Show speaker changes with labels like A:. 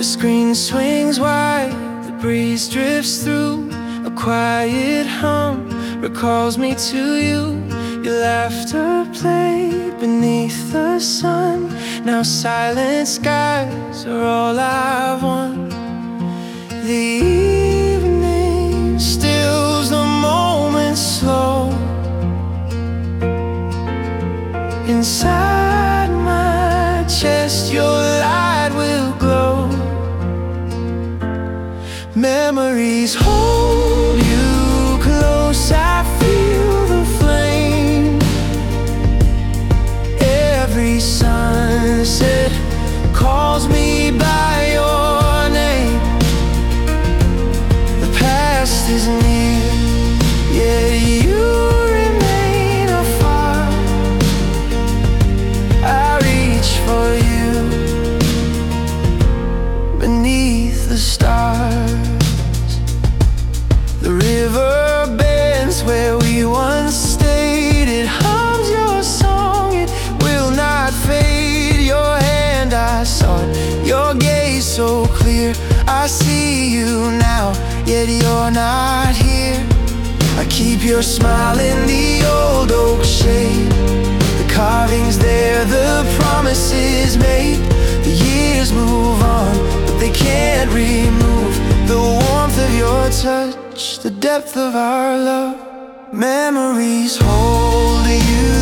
A: The screen swings wide, the breeze drifts through. A quiet hum recalls me to you. Your laughter played beneath the sun. Now silent skies are all I want. The evening stills the moment slow. Inside my chest your light will glow. Memories hold you close, I feel the flame. Every sunset calls me by your name. The past is near, yet you remain afar. I reach for you beneath the stars. The river bends where we once stayed. It hums your song, it will not fade. Your hand I sought, your gaze so clear. I see you now, yet you're not here. I keep your smile in the old oak shade. The carvings there, the promises made. The years move on, but they can't remove the warmth of your touch, the depth of our love. Memories hold you